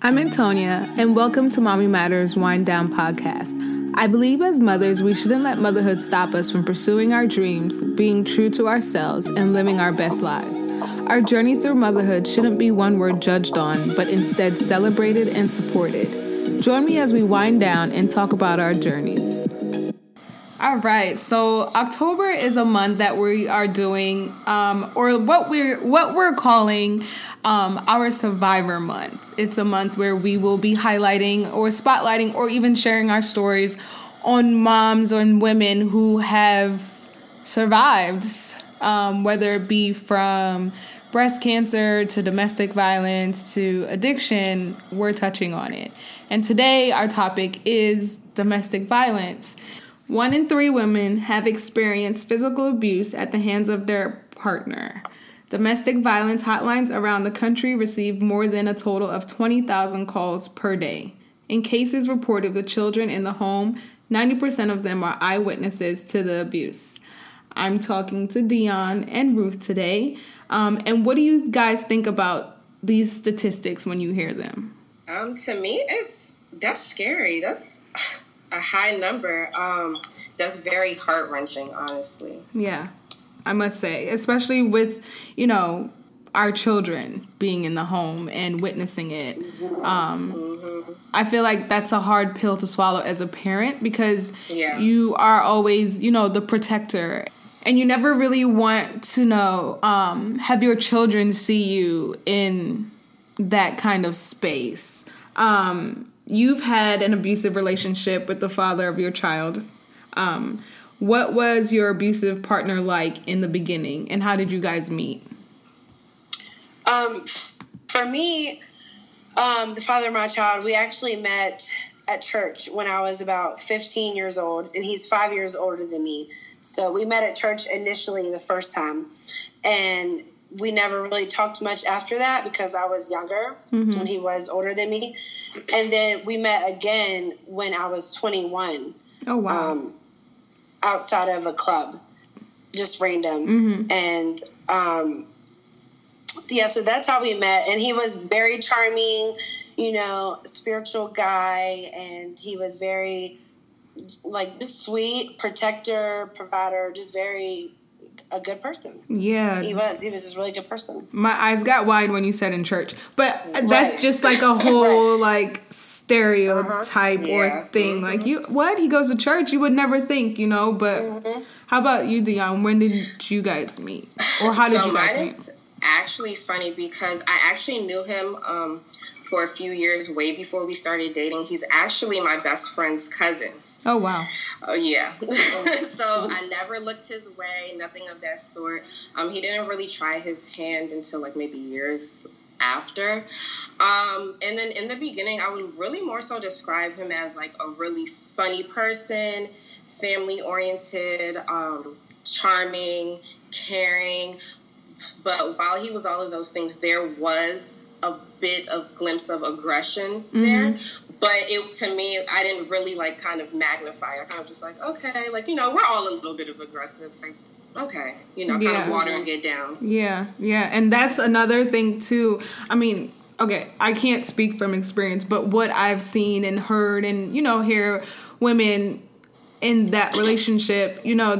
I'm Antonia, and welcome to Mommy Matters Wind Down podcast. I believe as mothers, we shouldn't let motherhood stop us from pursuing our dreams, being true to ourselves, and living our best lives. Our journey through motherhood shouldn't be one we're judged on, but instead celebrated and supported. Join me as we wind down and talk about our journeys. All right, so October is a month that we are doing, or what we're calling our Survivor Month. It's a month where we will be highlighting or spotlighting or even sharing our stories on moms and women who have survived, whether it be from breast cancer to domestic violence to addiction. We're touching on it. And today our topic is domestic violence. 1 in 3 women have experienced physical abuse at the hands of their partner. Domestic violence hotlines around the country receive more than a total of 20,000 calls per day. In cases reported with children in the home, 90% of them are eyewitnesses to the abuse. I'm talking to Dion and Ruth today. And what do you guys think about these statistics when you hear them? To me, that's scary. That's a high number. That's very heart-wrenching, honestly. Yeah, I must say, especially with, our children being in the home and witnessing it. I feel like that's a hard pill to swallow as a parent because you are always, the protector. And you never really want to have your children see you in that kind of space. You've had an abusive relationship with the father of your child. What was your abusive partner like in the beginning, and how did you guys meet? For me, the father of my child, we actually met at church when I was about 15 years old, and he's 5 years older than me. So we met at church initially the first time, and we never really talked much after that because I was younger and he was older than me. And then we met again when I was 21. Oh, wow. Outside of a club, just random. And so that's how we met. And he was very charming, spiritual guy. And he was very, sweet, protector, provider, just very a good person. Yeah. He was just a really good person. My eyes got wide when you said in church. But that's just like a whole stereotype or thing. Like, he goes to church? You would never think, but how about you, Dion? When did you guys meet? Or how did you guys meet? Mine is actually funny because I actually knew him for a few years way before we started dating. He's actually my best friend's cousin. Oh, wow. Oh, yeah. So I never looked his way, nothing of that sort. He didn't really try his hand until maybe years after. And then in the beginning, I would really more so describe him as a really funny person, family-oriented, charming, caring. But while he was all of those things, there was a bit of glimpse of aggression there. But to me, I didn't really kind of magnify. I kind of just okay, we're all a little bit of aggressive. Okay, kind of water and get down. Yeah. And that's another thing too. I mean, okay, I can't speak from experience, but what I've seen and heard and, hear women in that relationship,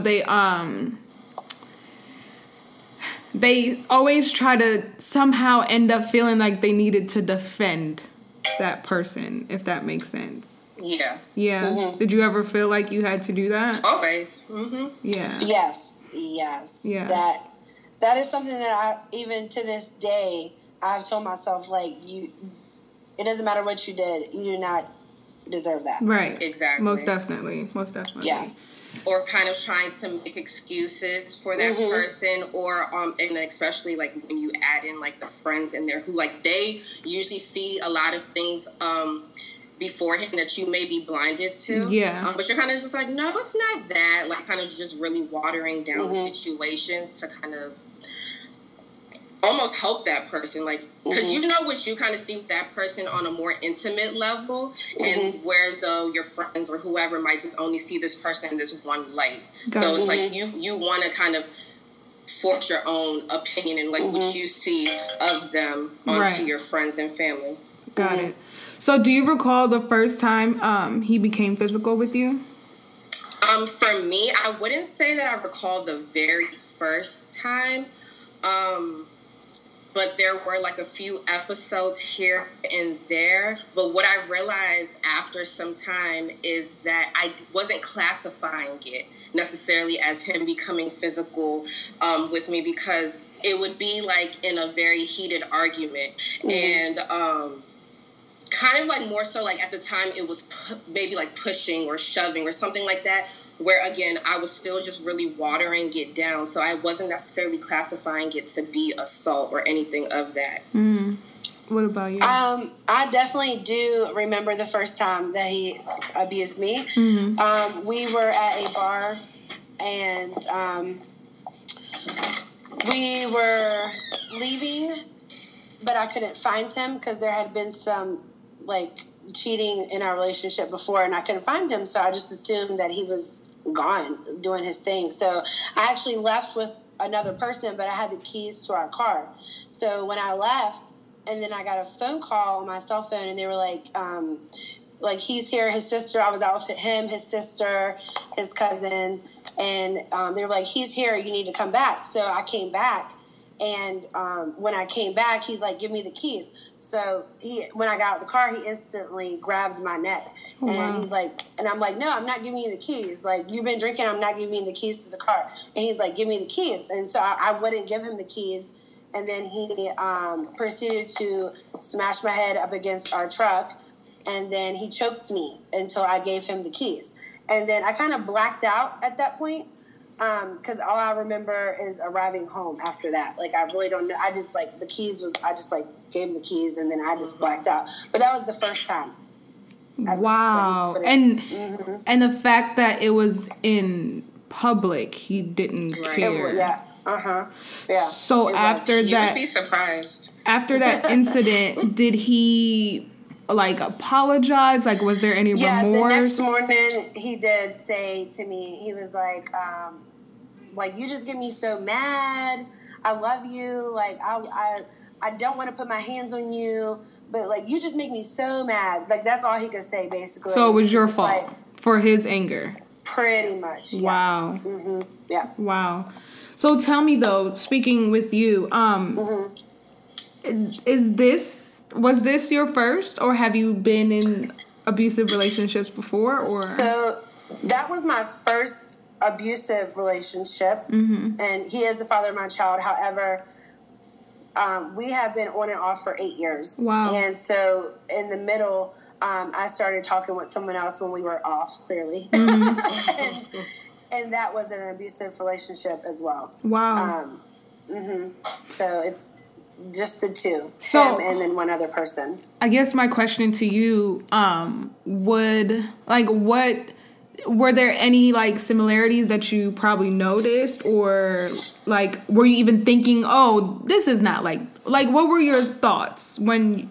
they always try to somehow end up feeling like they needed to defend that person, if that makes sense. Yeah. Did you ever feel like you had to do that? Always. Yeah. Yes. Yeah. That is something that I, even to this day, I've told myself, it doesn't matter what you did, you do not deserve that. Right. Exactly. Most definitely. Yes. Or kind of trying to make excuses for that person, or and especially when you add in the friends in there who they usually see a lot of things beforehand that you may be blinded to. Yeah. But you're kind of just no, it's not that. Kind of just really watering down the situation to kind of almost help that person, because what you kind of see with that person on a more intimate level, and whereas though your friends or whoever might just only see this person in this one light. So it's you want to kind of force your own opinion and what you see of them onto your friends and family. Got it. So do you recall the first time he became physical with you? For me, I wouldn't say that I recall the very first time. But there were like a few episodes here and there. But what I realized after some time is that I wasn't classifying it necessarily as him becoming physical with me, because it would be like in a very heated argument. And kind of like more so like at the time it was maybe like pushing or shoving or something like that, where again I was still just really watering it down, so I wasn't necessarily classifying it to be assault or anything of that. What about you? I definitely do remember the first time that he abused me. We were at a bar, and we were leaving, but I couldn't find him because there had been some like cheating in our relationship before, and I couldn't find him, so I just assumed that he was gone doing his thing. So I actually left with another person, but I had the keys to our car. So when I left, and then I got a phone call on my cell phone, and they were like he's here, his sister, I was out with him, his sister, his cousins, and they were like, he's here, you need to come back. So I came back, and when I came back, he's like, give me the keys. So when I got out of the car, he instantly grabbed my neck. And he's like, and I'm like, no, I'm not giving you the keys. Like, you've been drinking, I'm not giving you the keys to the car. And he's like, give me the keys. And so I wouldn't give him the keys. And then he proceeded to smash my head up against our truck. And then he choked me until I gave him the keys. And then I kind of blacked out at that point. Because all I remember is arriving home after that. Like, I really don't know. I just, like, the keys was, I just, like, gave him the keys, and then I just blacked out. But that was the first time. Wow. And the fact that it was in public, he didn't care. Yeah. Yeah. So after that... You would be surprised. After that incident, did he... like apologize? Like, was there any remorse? Yeah, the next morning he did say to me, he was like, you just get me so mad. I love you. Like, I don't want to put my hands on you, but like, you just make me so mad. Like, that's all he could say, basically. So it was your fault for his anger? Pretty much. Yeah. Wow. Yeah. Wow. So tell me though, speaking with you, was this your first, or have you been in abusive relationships before? Or so that was my first abusive relationship, and he is the father of my child. However, we have been on and off for 8 years. Wow. And so in the middle, I started talking with someone else when we were off, clearly. and that was an abusive relationship as well. Wow. So it's just the two, so, him and then one other person. I guess my question to you, were there any like similarities that you probably noticed, or like were you even thinking, oh, this is not like what were your thoughts when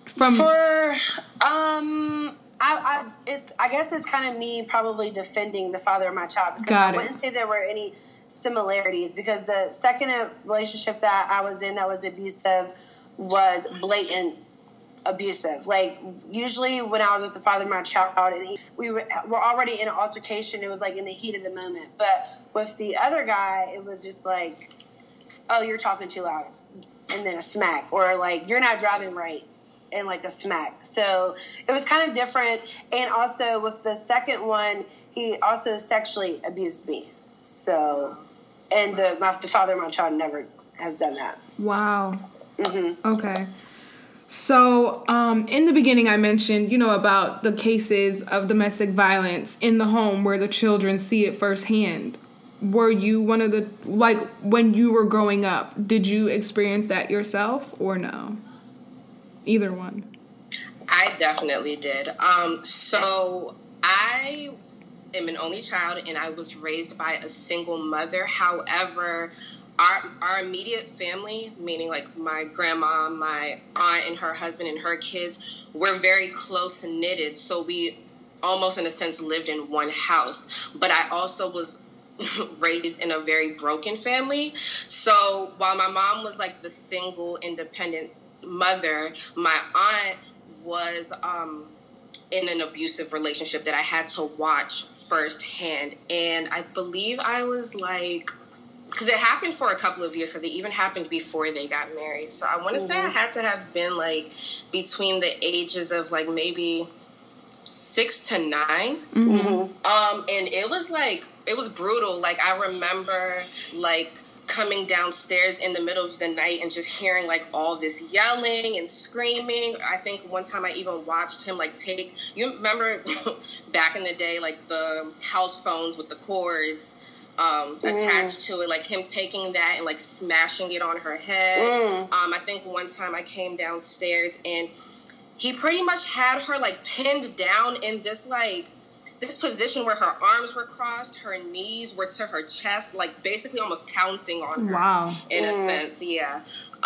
I guess it's kind of me probably defending the father of my child, because I wouldn't say there were any similarities, because the second relationship that I was in that was abusive was blatant abusive. Like, usually when I was with the father of my child and we were already in an altercation, it was like in the heat of the moment. But with the other guy, it was just like, oh, you're talking too loud, and then a smack, or like, you're not driving right, and like a smack. So it was kind of different. And also with the second one, he also sexually abused me. So, and the father of my child never has done that. Wow. Okay. So, in the beginning, I mentioned, about the cases of domestic violence in the home where the children see it firsthand. Were you one of the, when you were growing up, did you experience that yourself or no? Either one. I definitely did. So I am an only child, and I was raised by a single mother. However, our immediate family, meaning like my grandma, my aunt and her husband and her kids, were very close knitted. So we almost in a sense lived in one house. But I also was raised in a very broken family. So while my mom was like the single independent mother, my aunt was in an abusive relationship that I had to watch firsthand. And I believe I was like, because it happened for a couple of years, because it even happened before they got married. So I want to say I had to have been like between the ages of like maybe 6 to 9. And it was like, it was brutal. Like, I remember like coming downstairs in the middle of the night and just hearing like all this yelling and screaming. I think one time I even watched him like take, you remember back in the day, like the house phones with the cords attached to it, like him taking that and like smashing it on her head. I think one time I came downstairs and he pretty much had her like pinned down in this like this position where her arms were crossed, her knees were to her chest, like basically almost pouncing on her. Wow. In a sense, yeah.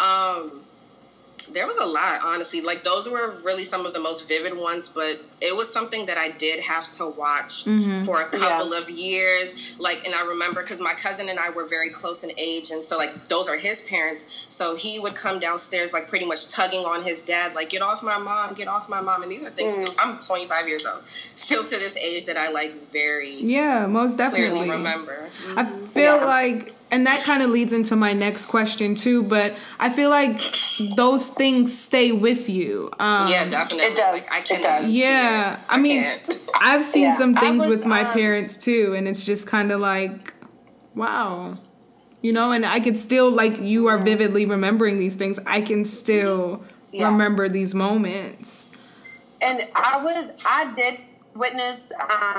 There was a lot, honestly. Like, those were really some of the most vivid ones, but it was something that I did have to watch for a couple of years. Like, and I remember, because my cousin and I were very close in age, and so, like, those are his parents. So he would come downstairs, like, pretty much tugging on his dad, like, get off my mom, get off my mom. And these are things, I'm 25 years old, still to this age that I, like, very most definitely clearly remember. I feel like, and that kind of leads into my next question too, but I feel like those things stay with you. Yeah, definitely. It does. Like, It does. Yeah. I mean, I've seen some things with my parents too, and it's just kind of like, wow. You know, and I could still, like, you are vividly remembering these things. I can still remember these moments. And I did witness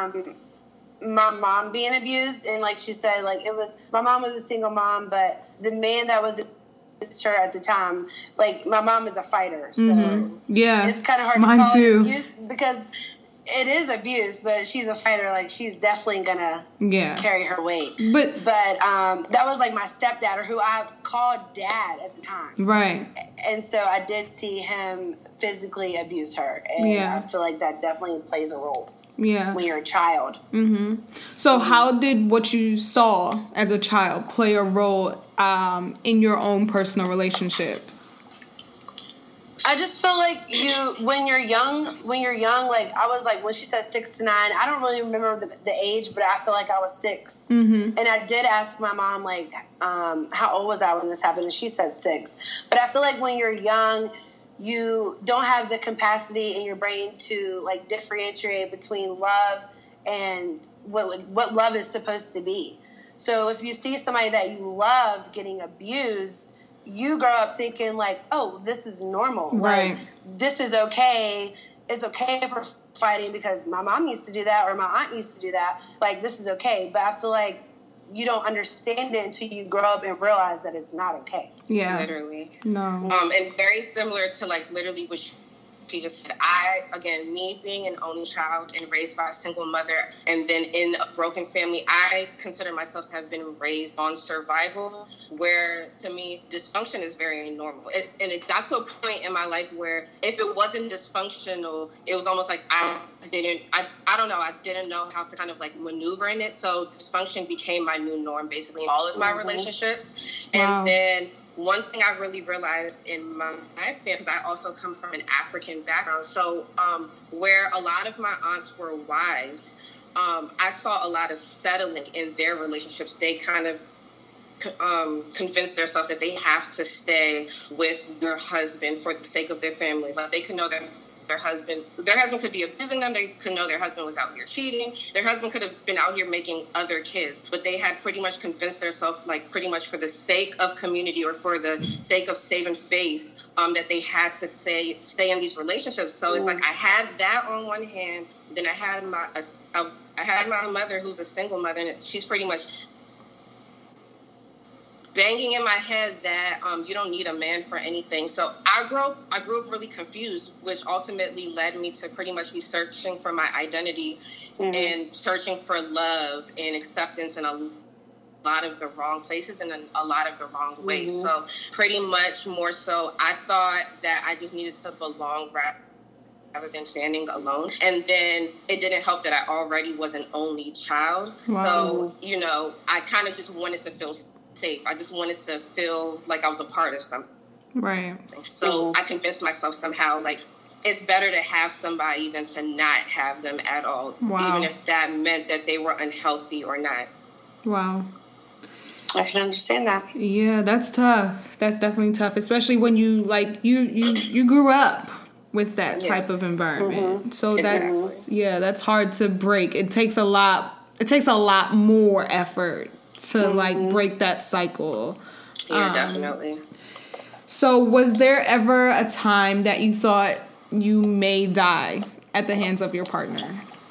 my mom being abused, and like she said, like, it was, my mom was a single mom, but the man that was her at the time, like, my mom is a fighter, so it's kind of hard to call it abuse, because it is abuse, but she's a fighter. Like, she's definitely gonna carry her weight. But that was like my stepdad, or who I called dad at the time, right? And so I did see him physically abuse her, and I feel like that definitely plays a role. Yeah, when you're a child. So how did what you saw as a child play a role in your own personal relationships? I just feel like when you're young, like, I was like, when she said 6 to 9, I don't really remember the age, but I feel like I was 6. And I did ask my mom, like, how old was I when this happened? And she said 6. But I feel like when you're young, you don't have the capacity in your brain to, like, differentiate between love and what love is supposed to be. So if you see somebody that you love getting abused, you grow up thinking, like, oh, this is normal. Right. Like, this is okay. It's okay for fighting because my mom used to do that, or my aunt used to do that. Like, this is okay. But I feel like you don't understand it until you grow up and realize that it's not okay. Yeah. Literally. No. And very similar to, like, literally what she just said. Me being an only child and raised by a single mother, and then in a broken family, I consider myself to have been raised on survival, where, to me, dysfunction is very normal. And it got to a point in my life where if it wasn't dysfunctional, it was almost like I didn't know how to kind of, like, maneuver in it. So dysfunction became my new norm, basically, in all of my relationships. Wow. And then one thing I really realized in my family, because I also come from an African background, so where a lot of my aunts were wives, I saw a lot of settling in their relationships. They kind of convinced themselves that they have to stay with their husband for the sake of their family. Like, they could know that their husband could be abusing them. They could know their husband was out here cheating. Their husband could have been out here making other kids. But they had pretty much convinced themselves, like, pretty much for the sake of community or for the sake of saving face, that they had to stay in these relationships. So it's like I had that on one hand. Then I had my mother, who's a single mother, and she's pretty much banging in my head that you don't need a man for anything. So I grew up really confused, which ultimately led me to pretty much be searching for my identity and searching for love and acceptance in a lot of the wrong places and in a lot of the wrong ways. So pretty much more so, I thought that I just needed to belong rather than standing alone. And then it didn't help that I already was an only child. Wow. So, I kind of just wanted to feel safe. I just wanted to feel like I was a part of something. Right. So I convinced myself somehow, like, it's better to have somebody than to not have them at all, even if that meant that they were unhealthy or not. Wow. I can understand that. Yeah, that's tough. That's definitely tough, especially when you you grew up with that type of environment. Mm-hmm. So that's hard to break. It takes a lot more effort to break that cycle. Yeah, definitely. So was there ever a time that you thought you may die at the hands of your partner?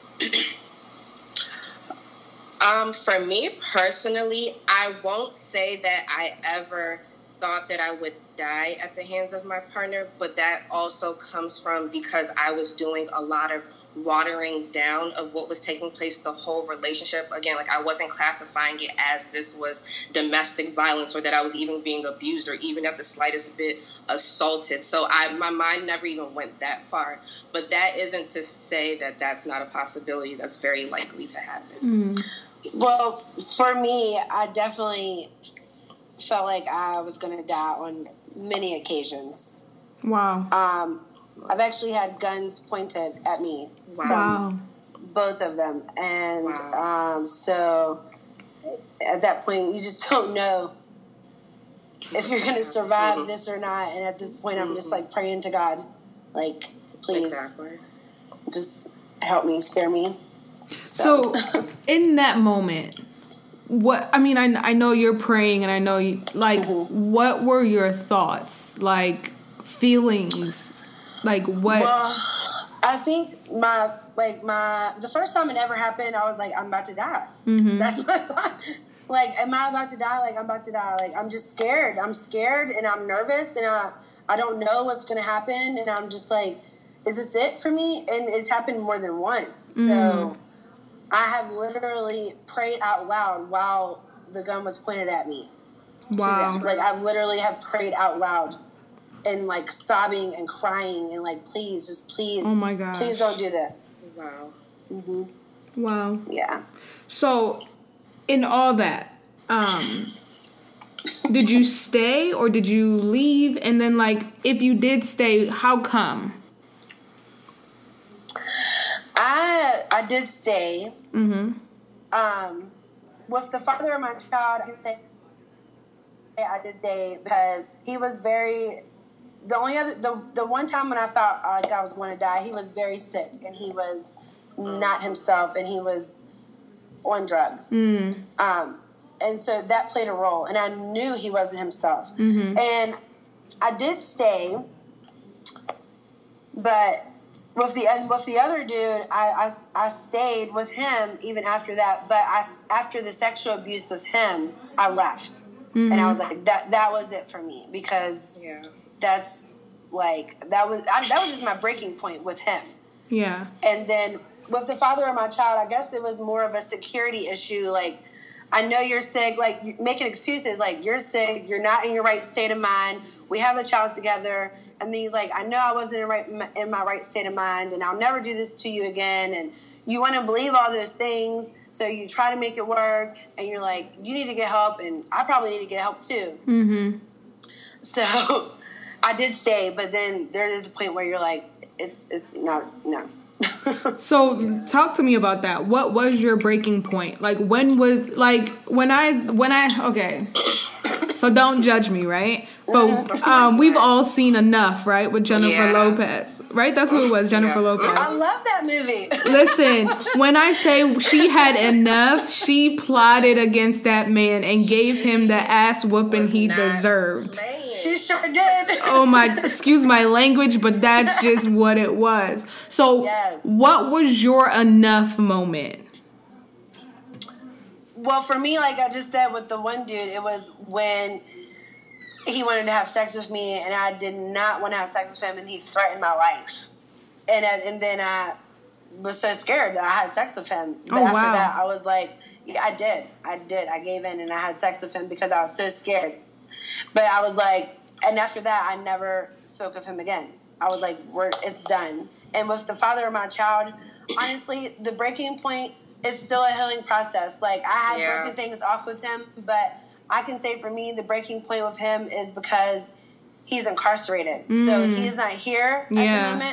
For me personally, I won't say that I ever thought that I would die at the hands of my partner, but that also comes from because I was doing a lot of watering down of what was taking place, the whole relationship. Again, I wasn't classifying it as this was domestic violence or that I was even being abused or even at the slightest bit assaulted. So my mind never even went that far. But that isn't to say that that's not a possibility. That's very likely to happen. Well, for me, I definitely felt like I was going to die on many occasions. Wow. I've actually had guns pointed at me from both of them. And so at that point, you just don't know if you're going to survive this or not. And at this point, I'm just praying to God, please just help me, spare me. So in that moment, I know you're praying and I know you, what were your thoughts, feelings, what? Well, I think the first time it ever happened, I was like, I'm about to die. Mm-hmm. That's what I thought. Am I about to die? I'm about to die. I'm just scared. I'm scared and I'm nervous and I don't know what's going to happen. And I'm just is this it for me? And it's happened more than once. Mm. So I have literally prayed out loud while the gun was pointed at me. Wow. I literally have prayed out loud and sobbing and crying and please, oh my God, please don't do this. Wow. Mm-hmm. Wow. Yeah. So in all that, did you stay or did you leave? And then if you did stay, how come? I did stay. Mm-hmm. With the father of my child, I can say I did stay because he was very. The one time when I felt like I was going to die, he was very sick and he was not himself and he was on drugs. Mm. And so that played a role, and I knew he wasn't himself. Mm-hmm. And I did stay, but. With the other dude, I stayed with him even after that. But after the sexual abuse with him, I left, mm-hmm. and I was like, that was it for me because that's that was just my breaking point with him. Yeah. And then with the father of my child, I guess it was more of a security issue. I know you're sick. Making excuses. You're sick. You're not in your right state of mind. We have a child together. And then he's like, I know I wasn't in my right state of mind, and I'll never do this to you again. And you want to believe all those things, so you try to make it work. And you're like, you need to get help, and I probably need to get help too. Mm-hmm. So I did stay, but then there is a point where you're like, it's not, no. So talk to me about that. What was your breaking point? When was when I okay. So don't judge me, right? But we've all seen Enough, right? With Jennifer Lopez, right? That's who it was, Jennifer Lopez. I love that movie. Listen, when I say she had enough, she plotted against that man and gave him the ass whooping he deserved. She sure did. Oh my, excuse my language, but that's just what it was. So what was your enough moment? Well, for me, like I just said with the one dude, it was when he wanted to have sex with me, and I did not want to have sex with him, and he threatened my life. And then I was so scared that I had sex with him. But after that, I was like, yeah, I did. I gave in, and I had sex with him because I was so scared. But I was like, and after that, I never spoke of him again. I was like, it's done. And with the father of my child, honestly, the breaking point, it's still a healing process. Like, I had broken things off with him, but I can say for me, the breaking point with him is because he's incarcerated. So he's not here at the moment.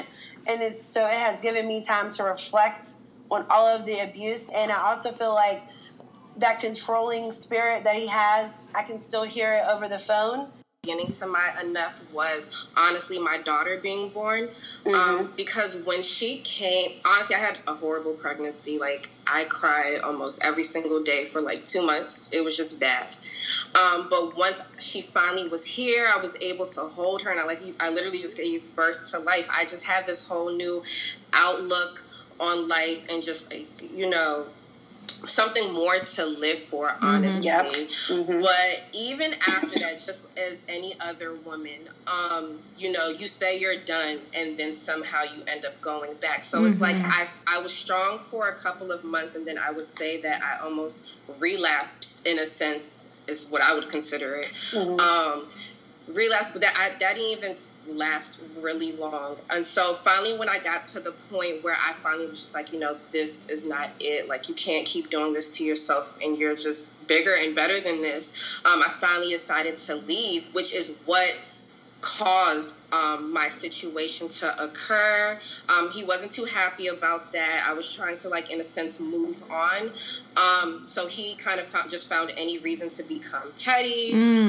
And so it has given me time to reflect on all of the abuse. And I also feel like that controlling spirit that he has, I can still hear it over the phone. Beginning to my enough was honestly my daughter being born, because when she came, honestly, I had a horrible pregnancy. Like, I cried almost every single day for like 2 months. It was just bad. But once she finally was here, I was able to hold her, and I literally just gave birth to life. I just had this whole new outlook on life, and just like, you know, something more to live for, honestly. But even after that, just as any other woman, you know, you say you're done, and then somehow you end up going back. So it's like I was strong for a couple of months, and then I would say that I almost relapsed, in a sense, is what I would consider it. Relapsed, but that didn't even last really long. And so finally, when I got to the point where I finally was just like, you know, this is not it. Like, you can't keep doing this to yourself, and you're just bigger and better than this. I finally decided to leave, which is what caused my situation to occur. He wasn't too happy about that. I was trying to, like, in a sense, move on. So he kind of found any reason to become petty.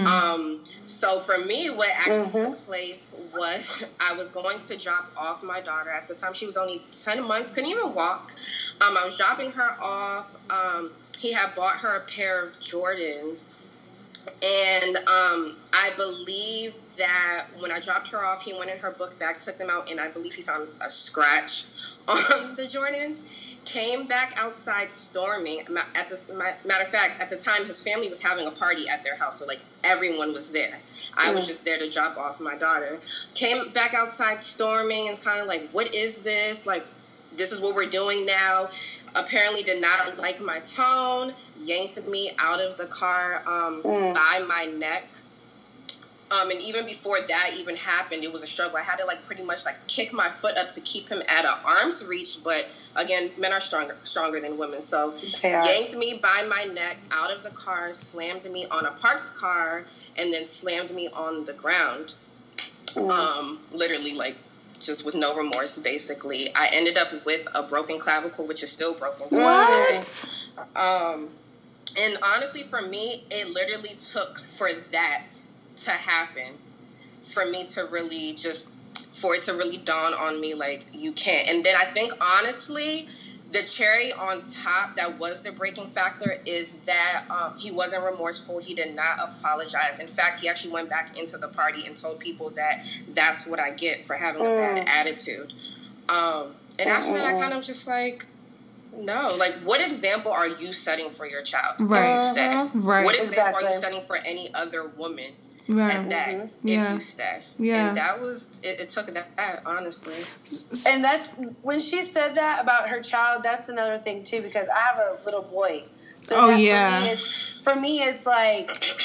So for me, what actually took place was I was going to drop off my daughter. At the time, she was only 10 months, couldn't even walk. I was dropping her off. He had bought her a pair of Jordans. And I believe that when I dropped her off, he went in her book bag, took them out, and I believe he found a scratch on the Jordans. Came back outside storming. Matter of fact, at the time, his family was having a party at their house, so like everyone was there. I was just there to drop off my daughter. Came back outside storming, and it's kind of like, what is this? Like, this is what we're doing now. Apparently did not like my tone, yanked me out of the car by my neck. And even before that even happened, it was a struggle. I had to, like, pretty much, like, kick my foot up to keep him at an arm's reach. But, again, men are stronger than women. So yanked me by my neck out of the car, slammed me on a parked car, and then slammed me on the ground. Literally, like, just with no remorse, basically. I ended up with a broken clavicle, which is still broken to this day. And honestly, for me, it literally took for that to happen, for me to really for it to really dawn on me, like, you can't. And then I think, honestly, the cherry on top that was the breaking factor is that he wasn't remorseful. He did not apologize. In fact, he actually went back into the party and told people that that's what I get for having a bad attitude. And after that, I kind of just like, no, like, what example are you setting for your child? Right. If you stay? Right. What example are you setting for any other woman? At that, if you stay. And that was, it took that, honestly. And that's, when she said that about her child, that's another thing, too, because I have a little boy. So for me, it's like,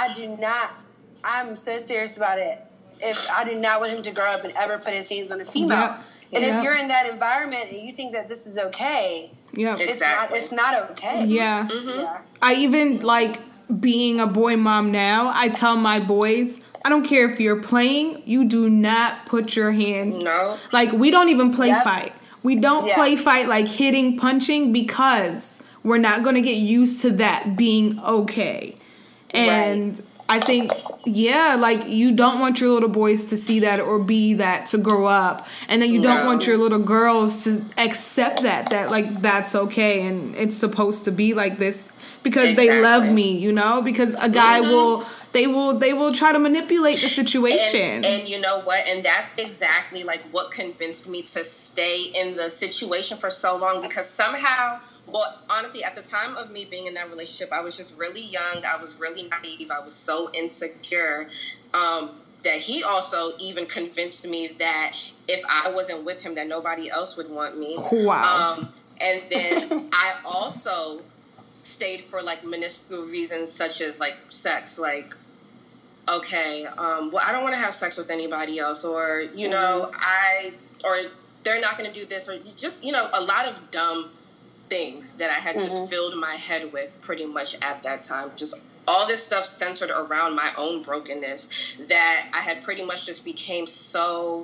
I'm so serious about it. If I do not want him to grow up and ever put his hands on a female. And if you're in that environment and you think that this is okay, it's not okay. I even, like, being a boy mom now, I tell my boys, I don't care if you're playing, you do not put your hands. No. Like, we don't even play fight. We don't play fight, like hitting, punching, because we're not going to get used to that being okay. And I think, like, you don't want your little boys to see that or be that to grow up. And then you don't want your little girls to accept that, like, that's okay and it's supposed to be like this. Because they love me, you know? Because a guy they will try to manipulate the situation. And you know what? And that's exactly, like, what convinced me to stay in the situation for so long. Because somehow, well, honestly, at the time of me being in that relationship, I was just really young. I was really naive. I was so insecure that he also even convinced me that if I wasn't with him, that nobody else would want me. Wow. And then I also stayed for, like, minuscule reasons such as, like, sex. Like, okay, well, I don't want to have sex with anybody else, or, you know, or they're not going to do this, or just, you know, a lot of dumb things that I had just filled my head with pretty much at that time. Just all this stuff centered around my own brokenness that I had pretty much just became so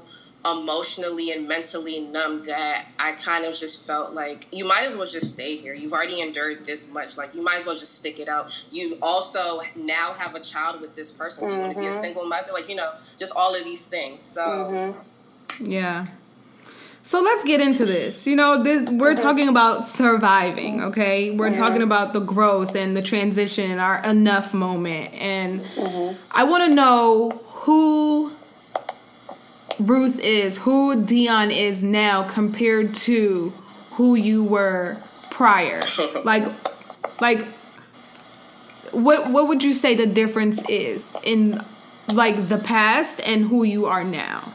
emotionally and mentally numb that I kind of just felt like you might as well just stay here. You've already endured this much. Like, you might as well just stick it out. You also now have a child with this person. Do you want to be a single mother? Like, just all of these things. So, yeah. So let's get into this. We're talking about surviving, okay? We're talking about the growth and the transition and our enough moment. And I want to know who Ruth is, who Dion is now compared to who you were prior. Like what would you say the difference is in like the past and who you are now?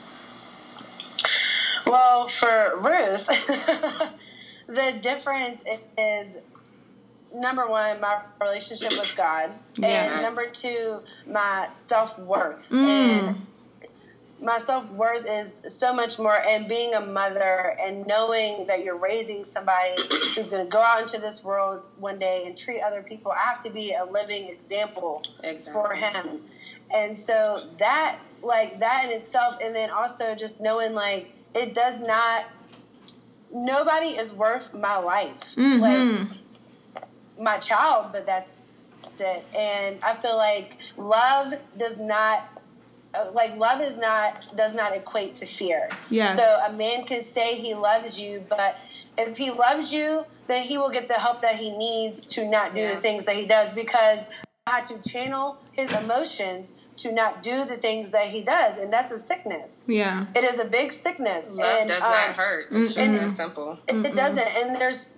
Well, for Ruth, the difference is, number one, my relationship with God, and number two, my self-worth. And my self-worth is so much more, and being a mother and knowing that you're raising somebody who's going to go out into this world one day and treat other people. I have to be a living example for him. And so that in itself, and then also just knowing like it does not, nobody is worth my life. Like my child, but that's it. And I feel like love does not equate to fear. Yes. So a man can say he loves you, but if he loves you, then he will get the help that he needs to not do the things that he does, because I had to channel his emotions to not do the things that he does, and that's a sickness. Yeah. It is a big sickness. Love does not hurt. It's just that simple. It doesn't. And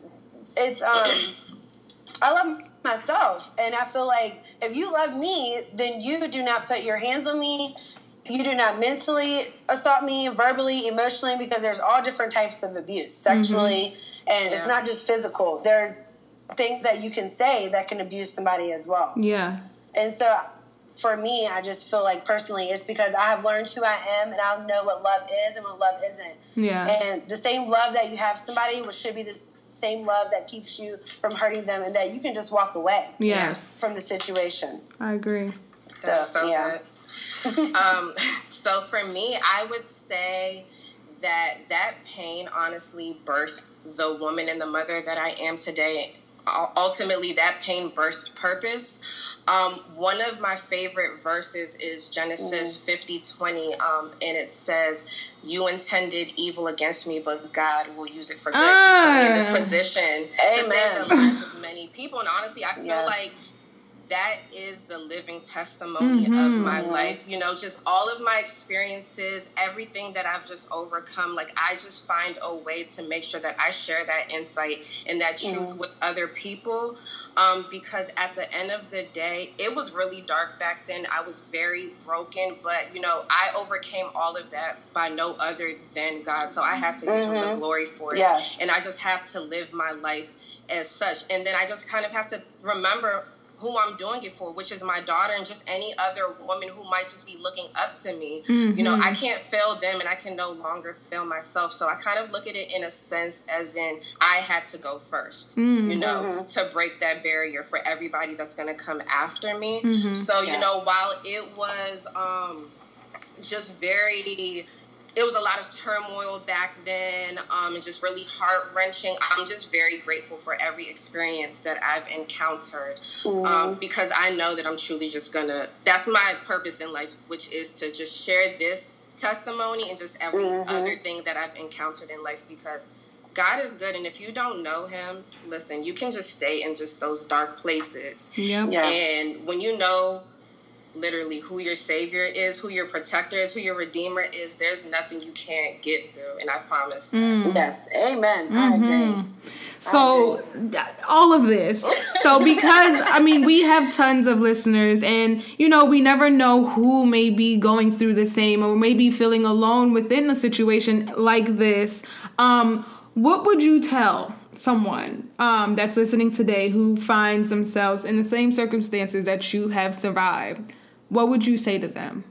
I love myself, and I feel like if you love me, then you do not put your hands on me. You do not mentally assault me, verbally, emotionally, because there's all different types of abuse, sexually, and it's not just physical. There's things that you can say that can abuse somebody as well. Yeah. And so for me, I just feel like personally, it's because I have learned who I am, and I know what love is and what love isn't. Yeah. And the same love that you have somebody, which should be the same love that keeps you from hurting them, and that you can just walk away. Yes. From the situation. I agree. So yeah. So for me, I would say that pain honestly birthed the woman and the mother that I am today. Ultimately, that pain birthed purpose. One of my favorite verses is Genesis 50:20, and it says, "You intended evil against me, but God will use it for good." In this position to save the lives of many people. And honestly, I feel like that is the living testimony of my life. Just all of my experiences, everything that I've just overcome. Like, I just find a way to make sure that I share that insight and that truth with other people. Because at the end of the day, it was really dark back then. I was very broken, but, I overcame all of that by no other than God. So I have to give him the glory for it. Yes. And I just have to live my life as such. And then I just kind of have to remember who I'm doing it for, which is my daughter and just any other woman who might just be looking up to me. I can't fail them, and I can no longer fail myself. So I kind of look at it in a sense as in I had to go first, to break that barrier for everybody that's going to come after me. So, while it was just very... It was a lot of turmoil back then, and just really heart-wrenching. I'm just very grateful for every experience that I've encountered, because I know that I'm truly just gonna... That's my purpose in life, which is to just share this testimony and just every other thing that I've encountered in life, because God is good, and if you don't know him, listen, you can just stay in just those dark places. Yep. Yes. And when you know literally who your savior is, who your protector is, who your redeemer is, there's nothing you can't get through, and I promise. Yes, amen. I agree. So all of this, so because we have tons of listeners, and we never know who may be going through the same or maybe feeling alone within a situation like this. What would you tell someone that's listening today who finds themselves in the same circumstances that you have survived? What would you say to them?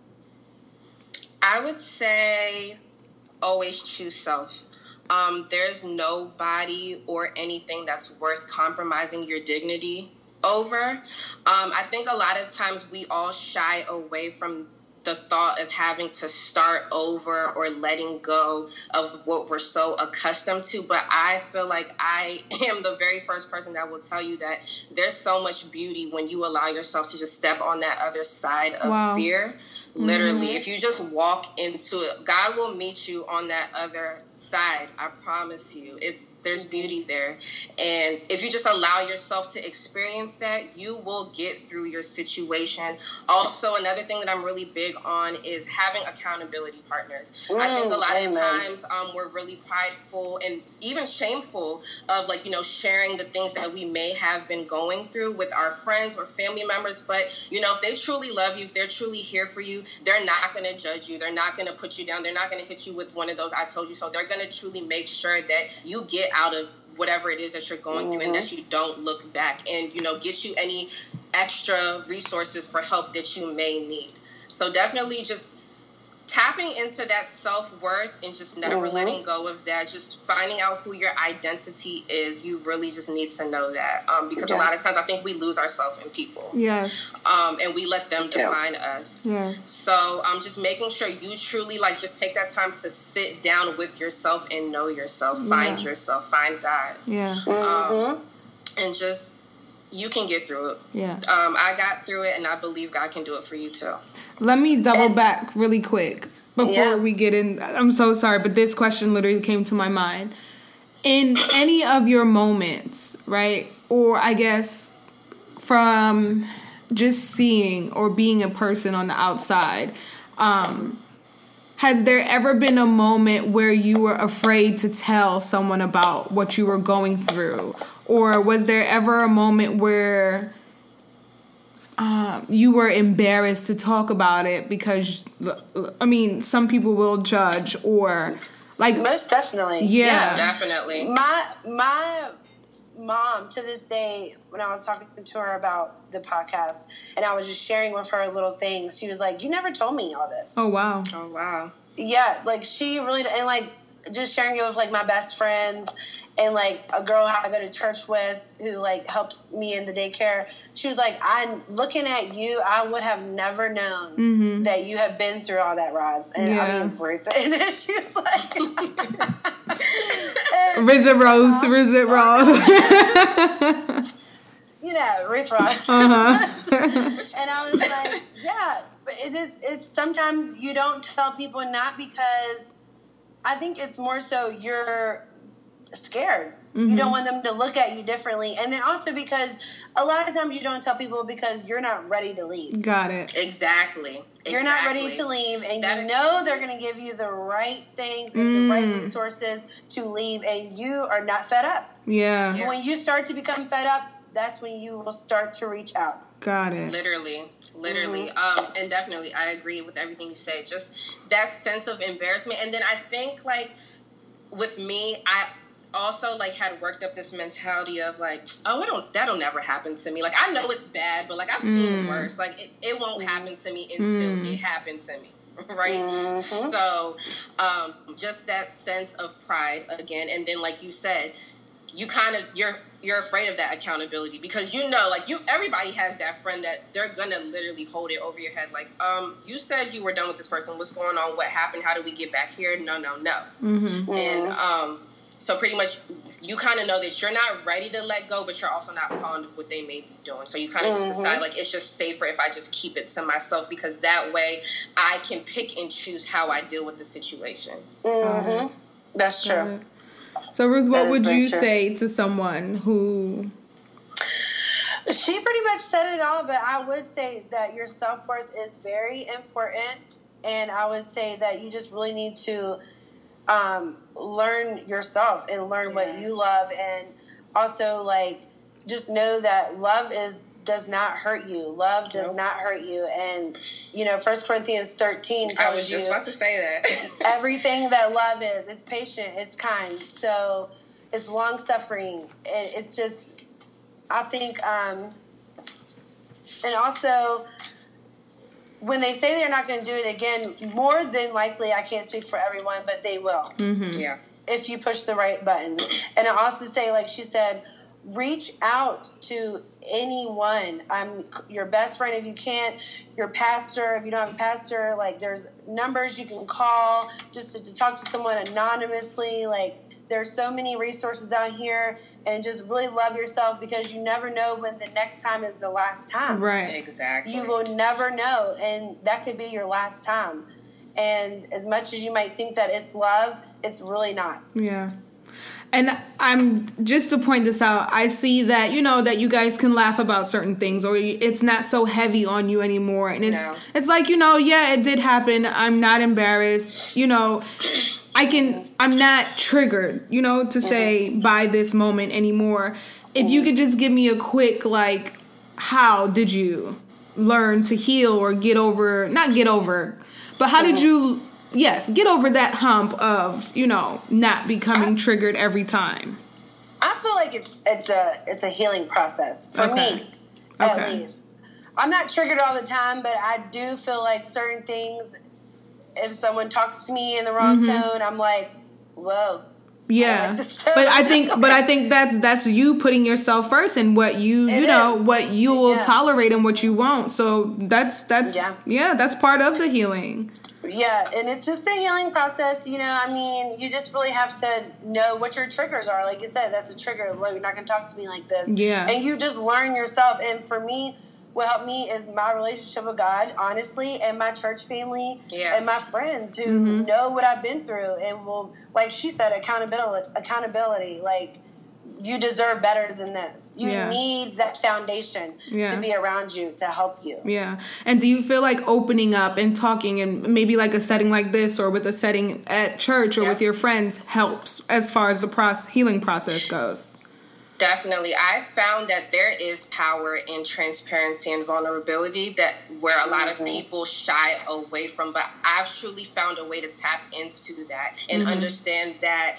I would say always choose self. There's nobody or anything that's worth compromising your dignity over. I think a lot of times we all shy away from the thought of having to start over or letting go of what we're so accustomed to. But I feel like I am the very first person that will tell you that there's so much beauty when you allow yourself to just step on that other side of fear. Literally, if you just walk into it, God will meet you on that other side. I promise you. There's beauty there. And if you just allow yourself to experience that, you will get through your situation. Also, another thing that I'm really big on is having accountability partners. I think a lot of times we're really prideful and even shameful of, like, you know, sharing the things that we may have been going through with our friends or family members. But, you know, if they truly love you, if they're truly here for you, they're not going to judge you. They're not going to put you down. They're not going to hit you with one of those I told you so. They're going to truly make sure that you get out of whatever it is that you're going through and that you don't look back, and, you know, get you any extra resources for help that you may need. So definitely just tapping into that self-worth and just never letting go of that, just finding out who your identity is. You really just need to know that, because a lot of times I think we lose ourselves in people. Yes. And we let them define us. Yes. So just making sure you truly, like, just take that time to sit down with yourself and know yourself, find yourself, find God. Yeah. And just, you can get through it. Yeah. I got through it, and I believe God can do it for you too. Let me double back really quick before we get in. I'm so sorry, but this question literally came to my mind. In any of your moments, right? Or I guess from just seeing or being a person on the outside, has there ever been a moment where you were afraid to tell someone about what you were going through? Or was there ever a moment where you were embarrassed to talk about it because, I mean, some people will judge, or like, most definitely. Yeah, definitely. My mom, to this day, when I was talking to her about the podcast and I was just sharing with her little things, she was like, "You never told me all this." Oh wow. Yeah, like, she really, and like just sharing it with like my best friends and like a girl I go to church with who like helps me in the daycare. She was like, "I'm looking at you, I would have never known that you have been through all that, Roz." And I mean, and then she was like, Rizit Roth. You know, Ruth Ross. And I was like, yeah, but it's sometimes you don't tell people, not because, I think it's more so you're scared. You don't want them to look at you differently. And then also because a lot of times you don't tell people because you're not ready to leave. Got it. Exactly. You're not ready to leave, and you know they're going to give you the right things and the right resources to leave, and you are not fed up. Yeah. When you start to become fed up, that's when you will start to reach out. Got it. Literally. And definitely I agree with everything you say. Just that sense of embarrassment. And then I think, like, with me, I also like had worked up this mentality of like, oh, that'll never happen to me. Like, I know it's bad, but like, I've seen worse. Like, it won't happen to me until it happens to me. Right? So just that sense of pride again. And then, like you said, you kind of, you're afraid of that accountability because, you know, like, everybody has that friend that they're gonna literally hold it over your head. Like, you said you were done with this person. What's going on? What happened? How did we get back here? No. And so pretty much you kind of know that you're not ready to let go, but you're also not fond of what they may be doing. So you kind of just decide, like, it's just safer if I just keep it to myself, because that way I can pick and choose how I deal with the situation. That's true. So, Ruth, what would you say to someone who... She pretty much said it all, but I would say that your self-worth is very important, and I would say that you just really need to learn yourself and learn what you love, and also, like, just know that love does not hurt you. Love does not hurt you. And, you know, 1 Corinthians 13 tells you... I was just about to say that. Everything that love is. It's patient. It's kind. So it's long-suffering. It's just... I think... and also, when they say they're not going to do it again, more than likely, I can't speak for everyone, but they will. Yeah. If you push the right button. And I also say, like she said, reach out to anyone. I'm your best friend if you can't, your pastor if you don't have a pastor. Like, there's numbers you can call just to talk to someone anonymously. Like, there's so many resources out here, and just really love yourself, because you never know when the next time is the last time. Right. Exactly. You will never know, and that could be your last time. And as much as you might think that it's love, it's really not. Yeah. And I'm just to point this out, I see that, that you guys can laugh about certain things, or it's not so heavy on you anymore. And it's like, yeah, it did happen. I'm not embarrassed. I'm not triggered, to say by this moment anymore. If you could just give me a quick, like, how did you learn to heal or not get over, but how did you, get over that hump of, not becoming triggered every time? I feel like it's a healing process for me, at least. I'm not triggered all the time, but I do feel like certain things, if someone talks to me in the wrong tone, I'm like, whoa. Yeah, but I think that's you putting yourself first, and what what you will tolerate and what you won't. So that's part of the healing. Yeah, and it's just the healing process. You just really have to know what your triggers are. Like you said, that's a trigger. Well, you're not going to talk to me like this. Yeah, and you just learn yourself. And for me, what helped me is my relationship with God, honestly, and my church family, and my friends who know what I've been through, and will, like she said, accountability. Like, you deserve better than this. You need that foundation to be around you to help you. Yeah. And do you feel like opening up and talking, and maybe like a setting like this, or with a setting at church or with your friends, helps as far as the healing process goes? Definitely. I found that there is power in transparency and vulnerability where a lot of people shy away from, but I've truly found a way to tap into that and understand that,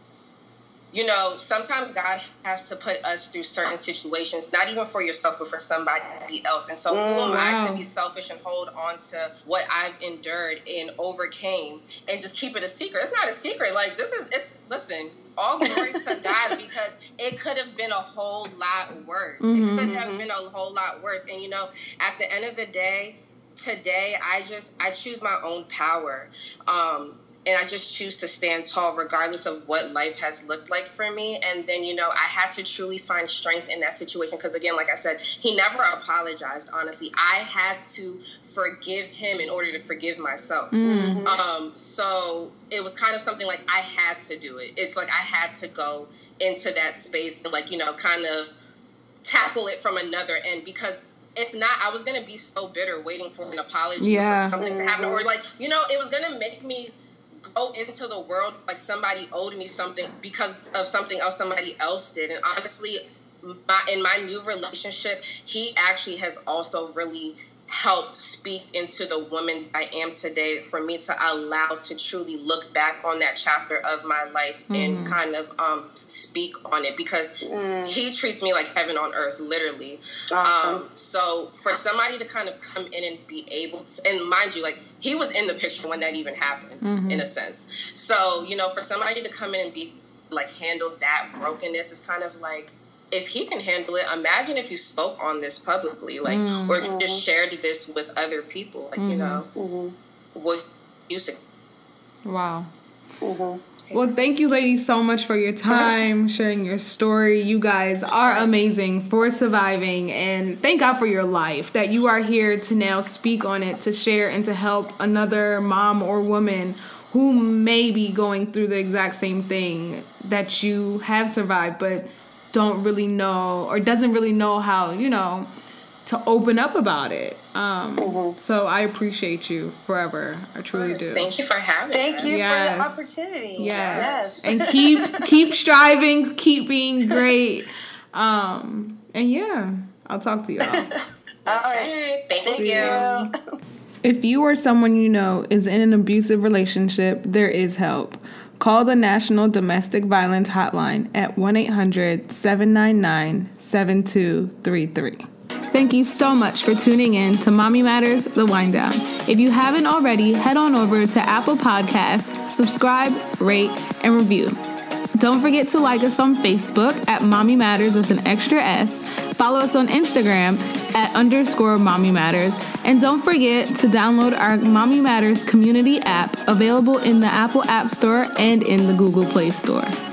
sometimes God has to put us through certain situations, not even for yourself, but for somebody else. And so who am I to be selfish and hold on to what I've endured and overcame and just keep it a secret? It's not a secret. Like, listen, all glory to God, because it could have been a whole lot worse. It could have been a whole lot worse. And, at the end of the day, today, I choose my own power. And I just choose to stand tall regardless of what life has looked like for me. And then, I had to truly find strength in that situation. Because, again, like I said, he never apologized, honestly. I had to forgive him in order to forgive myself. So it was kind of something like I had to do it. It's like I had to go into that space and, kind of tackle it from another end. Because if not, I was going to be so bitter waiting for an apology for something to happen. Or, it was going to make me go into the world like somebody owed me something because of something else somebody else did. And honestly, in my new relationship, he actually has also really helped speak into the woman I am today, for me to allow to truly look back on that chapter of my life and kind of speak on it, because he treats me like heaven on earth, literally. Awesome. So for somebody to kind of come in and be able to, and mind you, like, he was in the picture when that even happened, in a sense. So, for somebody to come in and be like, handle that brokenness is kind of like, if he can handle it, imagine if you spoke on this publicly, like, or if you just shared this with other people, like, what you say. Wow. Well, thank you, ladies, so much for your time, sharing your story. You guys are amazing for surviving, and thank God for your life, that you are here to now speak on it, to share, and to help another mom or woman who may be going through the exact same thing that you have survived, but don't really know, or doesn't really know how, to open up about it. So I appreciate you forever. I truly do. Thank you for having me. Thank you for the opportunity. Yes. And keep striving, keep being great. And I'll talk to y'all. All right. Thank you. If you or someone you know is in an abusive relationship, there is help. Call the National Domestic Violence Hotline at 1-800-799-7233. Thank you so much for tuning in to Mommy Matters, The Wind Down. If you haven't already, head on over to Apple Podcasts, subscribe, rate, and review. Don't forget to like us on Facebook at Mommy Matters with an extra S. Follow us on Instagram at _Mommy Matters. And don't forget to download our Mommy Matters community app, available in the Apple App Store and in the Google Play Store.